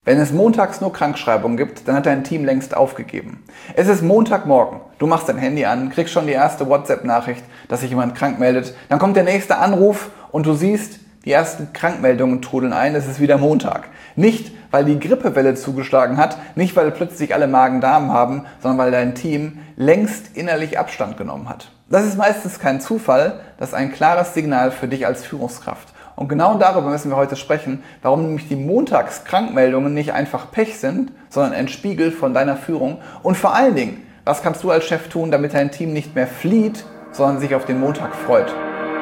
Wenn es montags nur Krankschreibungen gibt, dann hat dein Team längst aufgegeben. Es ist Montagmorgen, du machst dein Handy an, kriegst schon die erste WhatsApp-Nachricht, dass sich jemand krank meldet. Dann kommt der nächste Anruf und du siehst, die ersten Krankmeldungen trudeln ein, es ist wieder Montag. Nicht, weil die Grippewelle zugeschlagen hat, nicht, weil plötzlich alle Magen-Darm haben, sondern weil dein Team längst innerlich Abstand genommen hat. Das ist meistens kein Zufall, das ist ein klares Signal für dich als Führungskraft. Und genau darüber müssen wir heute sprechen, warum nämlich die Montagskrankmeldungen nicht einfach Pech sind, sondern ein Spiegel von deiner Führung. Und vor allen Dingen, was kannst du als Chef tun, damit dein Team nicht mehr flieht, sondern sich auf den Montag freut?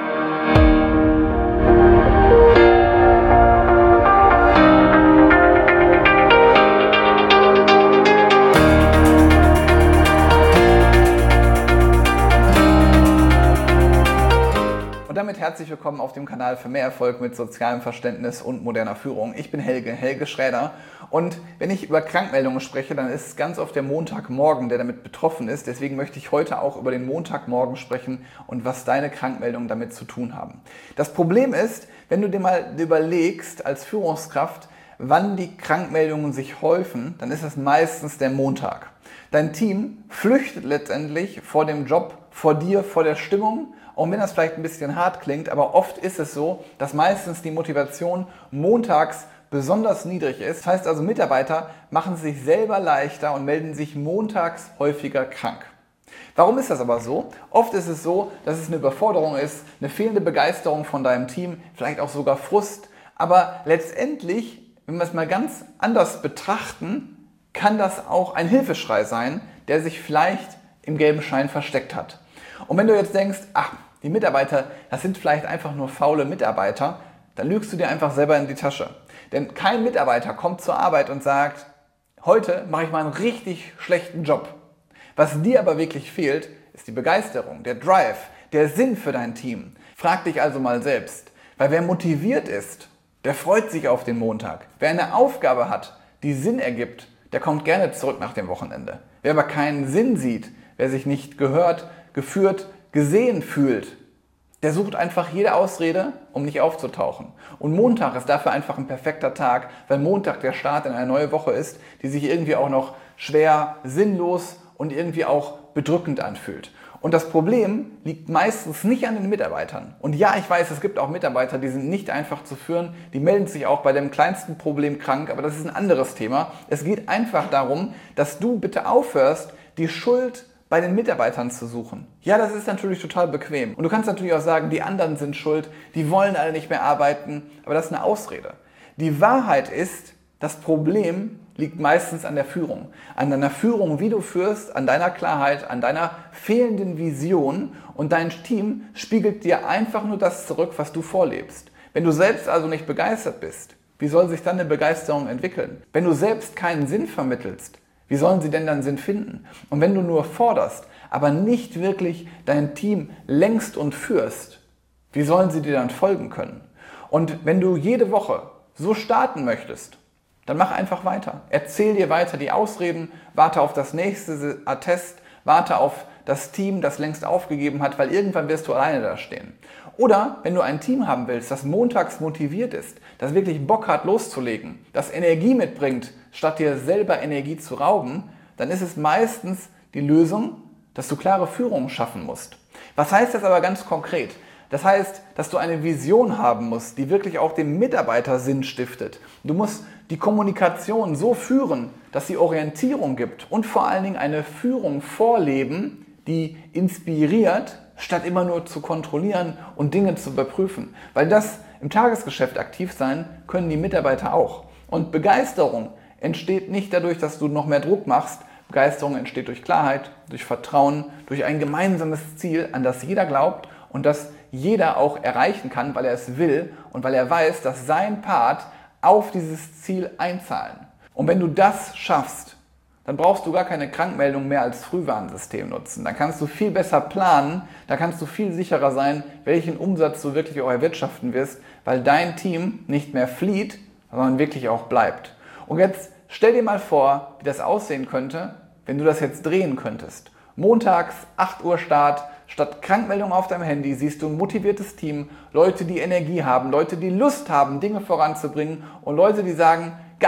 Und damit herzlich willkommen auf dem Kanal für mehr Erfolg mit sozialem Verständnis und moderner Führung. Ich bin Helge Schräder, und wenn ich über Krankmeldungen spreche, dann ist es ganz oft der Montagmorgen, der damit betroffen ist. Deswegen möchte ich heute auch über den Montagmorgen sprechen und was deine Krankmeldungen damit zu tun haben. Das Problem ist, wenn du dir mal überlegst als Führungskraft, wann die Krankmeldungen sich häufen, dann ist es meistens der Montag. Dein Team flüchtet letztendlich vor dem Job, vor dir, vor der Stimmung. Und wenn das vielleicht ein bisschen hart klingt, aber oft ist es so, dass meistens die Motivation montags besonders niedrig ist. Das heißt also, Mitarbeiter machen es sich selber leichter und melden sich montags häufiger krank. Warum ist das aber so? Oft ist es so, dass es eine Überforderung ist, eine fehlende Begeisterung von deinem Team, vielleicht auch sogar Frust. Aber letztendlich, wenn wir es mal ganz anders betrachten, kann das auch ein Hilfeschrei sein, der sich vielleicht im gelben Schein versteckt hat. Und wenn du jetzt denkst, ach, die Mitarbeiter, das sind vielleicht einfach nur faule Mitarbeiter, dann lügst du dir einfach selber in die Tasche. Denn kein Mitarbeiter kommt zur Arbeit und sagt, heute mache ich mal einen richtig schlechten Job. Was dir aber wirklich fehlt, ist die Begeisterung, der Drive, der Sinn für dein Team. Frag dich also mal selbst, weil wer motiviert ist, der freut sich auf den Montag. Wer eine Aufgabe hat, die Sinn ergibt, der kommt gerne zurück nach dem Wochenende. Wer aber keinen Sinn sieht, wer sich nicht gehört, geführt, gesehen fühlt, der sucht einfach jede Ausrede, um nicht aufzutauchen. Und Montag ist dafür einfach ein perfekter Tag, weil Montag der Start in eine neue Woche ist, die sich irgendwie auch noch schwer, sinnlos und irgendwie auch bedrückend anfühlt. Und das Problem liegt meistens nicht an den Mitarbeitern. Und ja, ich weiß, es gibt auch Mitarbeiter, die sind nicht einfach zu führen, die melden sich auch bei dem kleinsten Problem krank, aber das ist ein anderes Thema. Es geht einfach darum, dass du bitte aufhörst, die Schuld bei den Mitarbeitern zu suchen. Ja, das ist natürlich total bequem. Und du kannst natürlich auch sagen, die anderen sind schuld, die wollen alle nicht mehr arbeiten, aber das ist eine Ausrede. Die Wahrheit ist, das Problem liegt meistens an der Führung. An deiner Führung, wie du führst, an deiner Klarheit, an deiner fehlenden Vision, und dein Team spiegelt dir einfach nur das zurück, was du vorlebst. Wenn du selbst also nicht begeistert bist, wie soll sich dann eine Begeisterung entwickeln? Wenn du selbst keinen Sinn vermittelst, wie sollen sie denn dann Sinn finden? Und wenn du nur forderst, aber nicht wirklich dein Team lenkst und führst, wie sollen sie dir dann folgen können? Und wenn du jede Woche so starten möchtest, dann mach einfach weiter. Erzähl dir weiter die Ausreden, warte auf das nächste Attest, warte auf das Team, das längst aufgegeben hat, weil irgendwann wirst du alleine da stehen. Oder wenn du ein Team haben willst, das montags motiviert ist, das wirklich Bock hat loszulegen, das Energie mitbringt, statt dir selber Energie zu rauben, dann ist es meistens die Lösung, dass du klare Führung schaffen musst. Was heißt das aber ganz konkret? Das heißt, dass du eine Vision haben musst, die wirklich auch dem Mitarbeiter Sinn stiftet. Du musst die Kommunikation so führen, dass sie Orientierung gibt und vor allen Dingen eine Führung vorleben, die inspiriert, statt immer nur zu kontrollieren und Dinge zu überprüfen. Weil das im Tagesgeschäft aktiv sein können die Mitarbeiter auch. Und Begeisterung entsteht nicht dadurch, dass du noch mehr Druck machst. Begeisterung entsteht durch Klarheit, durch Vertrauen, durch ein gemeinsames Ziel, an das jeder glaubt und das jeder auch erreichen kann, weil er es will und weil er weiß, dass sein Part auf dieses Ziel einzahlen. Und wenn du das schaffst, dann brauchst du gar keine Krankmeldung mehr als Frühwarnsystem nutzen. Dann kannst du viel besser planen, da kannst du viel sicherer sein, welchen Umsatz du wirklich auch erwirtschaften wirst, weil dein Team nicht mehr flieht, sondern wirklich auch bleibt. Und jetzt stell dir mal vor, wie das aussehen könnte, wenn du das jetzt drehen könntest. Montags, 8 Uhr Start, statt Krankmeldung auf deinem Handy siehst du ein motiviertes Team, Leute, die Energie haben, Leute, die Lust haben, Dinge voranzubringen und Leute, die sagen, geil,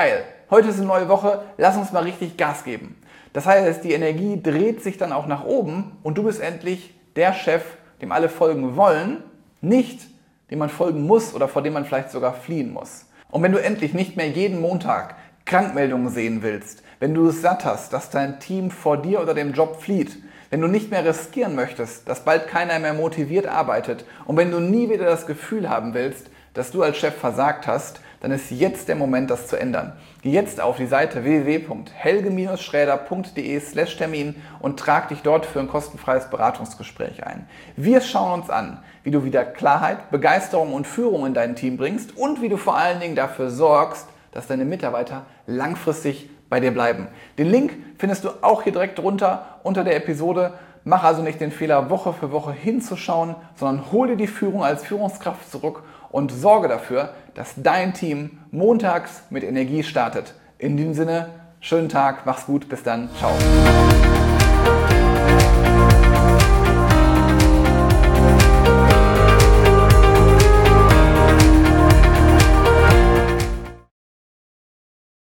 heute ist eine neue Woche, lass uns mal richtig Gas geben. Das heißt, die Energie dreht sich dann auch nach oben und du bist endlich der Chef, dem alle folgen wollen, nicht dem man folgen muss oder vor dem man vielleicht sogar fliehen muss. Und wenn du endlich nicht mehr jeden Montag Krankmeldungen sehen willst, wenn du es satt hast, dass dein Team vor dir oder dem Job flieht, wenn du nicht mehr riskieren möchtest, dass bald keiner mehr motiviert arbeitet und wenn du nie wieder das Gefühl haben willst, dass du als Chef versagt hast, dann ist jetzt der Moment, das zu ändern. Geh jetzt auf die Seite www.helge-schräder.de/Termin und trag dich dort für ein kostenfreies Beratungsgespräch ein. Wir schauen uns an, wie du wieder Klarheit, Begeisterung und Führung in dein Team bringst und wie du vor allen Dingen dafür sorgst, dass deine Mitarbeiter langfristig bei dir bleiben. Den Link findest du auch hier direkt drunter unter der Episode. Mach also nicht den Fehler, Woche für Woche hinzuschauen, sondern hol dir die Führung als Führungskraft zurück und sorge dafür, dass dein Team montags mit Energie startet. In diesem Sinne, schönen Tag, mach's gut, bis dann, ciao.